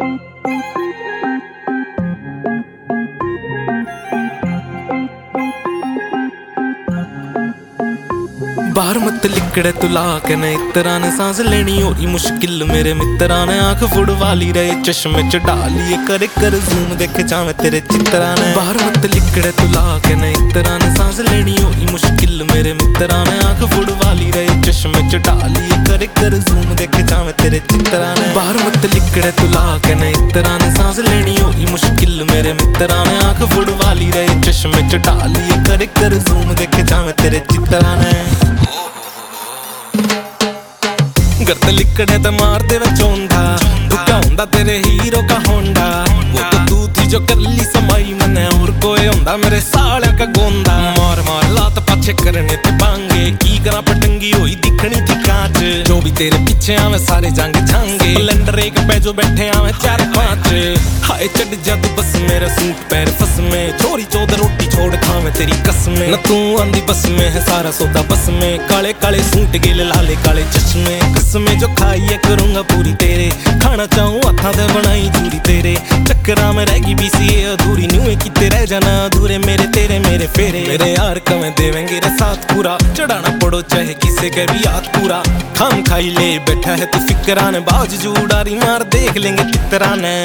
बाहर मत लिकड़े तू ला के न इतरा ने सांस लेनी होई मुश्किल मेरे मित्रा ने आंख फुड़ वाली रहे चश्मे च डालिए करे कर जूम देखे जावे तेरे चित्रा ने। बाहर मत लिकड़े तू ला के न इतरा ने सांस लेनी होई मुश्किल मेरे मित्रा ने आंख फुड़ वाली रहे चश्मे च डालिए करे कर जूम देखे जावे तेरे चित्रा ने। बाहर मत लिकड़े तू ला के न इतरा ने सांस लेनी होई मुश्किल मेरे मित्रा ने आंख फुड़ वाली रहे चश्मे च डालिए करे कर जूम देखे जावे तेरे चित्रा ने। गर्द लिकड़े तो मार दे चौंधा क्या होंदा तेरे हीरो का होंडा। वो तो तू थी जो कर ली समाई मने और कोई होंदा मेरे साले का गोंदा। मार मार लात पाछे करने ते पांगे की करा पटंगी होई दिखनी थी कांच। जो भी तेरे पीछे आवे सारे जांगे झांगे सिलेंडर एक पे जो बैठे आवे 4-5। हाय चढ़ जा तू बस मेरा सूट पैर फस में छोरी चौदह रोटी छोड़ खावे तेरी कसमें। न तू आंदी बस में है सारा सौदा बस में काले काले सूट गिले लाले काले चश्मे कसमें जो खाइए करूंगा पूरी तेरे खाना चाहूं हथा दे बनाई दूरी तेरे चक्करा में रहेगी बीसीए अधूरी न्यू किते रह जाना अधूरे मेरे तेरे मेरे फेरे। मेरे यार कमें देवेंगे रे साथ पूरा चढ़ाना पड़ो चाहे किसे के भी हाथ पूरा खाम खाई ले बैठा है तू फिकरा ने बाज जूडारी मार देख लेंगे कितरा ने।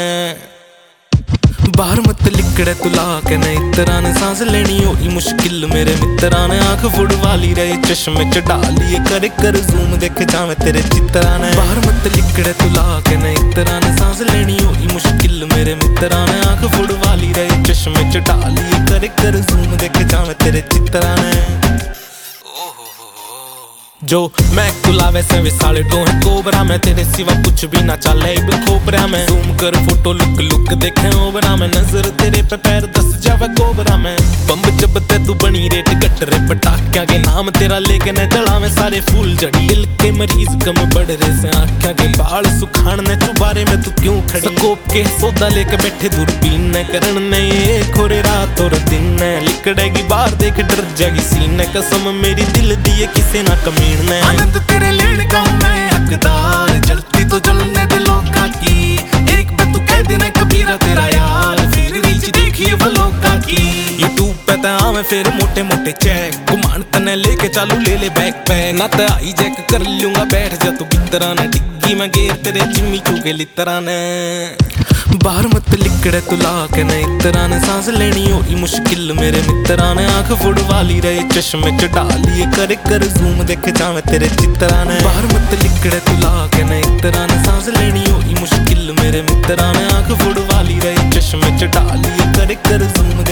बाहर मत लिकड़े तू ला के न इतरा ने सांस लेनी होई मुश्किल मेरे मित्रा ने आंख फुड़ वाली रहे चश्मे च डालिए करे कर जूम देखे जावे तेरे चित्रा ने। बाहर मत लिकड़े तू ला के न इतरा ने सांस लेनी होई मुश्किल मेरे मित्रा ने आंख फुड़ वाली रहे चश्मे च डालिए करे कर जूम देखे जावे तेरे चित्रा ने। जो मैं कुलावे से विसाले तो है कोबरा मैं तेरे सिवा कुछ भी ना चले खोबरा में जूम कर फोटो लुक लुक देखे ओबरा में नजर तेरे पे पैर दस जावे कोबरा में बम्ब जब ते तू बनी रेट गटरे पटाखिया के नाम तेरा लेके न जलावे सारे फूल जड़ी दिल के मरीज कम बढ़ रहे से आँखिया के बाल सुखान ने चुबारे में तू क्यों खड़ी कोप के सौदा लेके बैठे दूरबीन न करन ने खोरे रात और दिन ने लिकड़ेगी बाहर देख डर जाएगी सीने कसम मेरी दिल दिए किसे ना कमी आनंद तेरे लेने का मैं हकदार जलती तो जलने दे लोका की एक पे तू कह देना कबीरा तेरा यार फिर रीच देखिए वो लोका की। यूट्यूब पे तो आवे फिर मोटे मोटे चेक घुमान तने लेके चालू ले ले बैक पे ना तो आई जैक कर लूंगा बैठ जा तू बितरा ना डिग्गी में गेर तेरे जिम्मी चूके लितरा ने। बाहर मत लिकड़े तू ला के न इतरा ने सांस लेनी होई मुश्किल मेरे मित्रा ने आंख फुड़ वाली रहे चश्मे च डालिए करे कर जूम देखे जावे तेरे चित्रा ने। बाहर मत लिकड़े तू ला के न इतरा ने सांस लेनी होई मुश्किल मेरे मित्रा ने आंख फुड़ वाली रहे चश्मे च डालिए करे कर जूम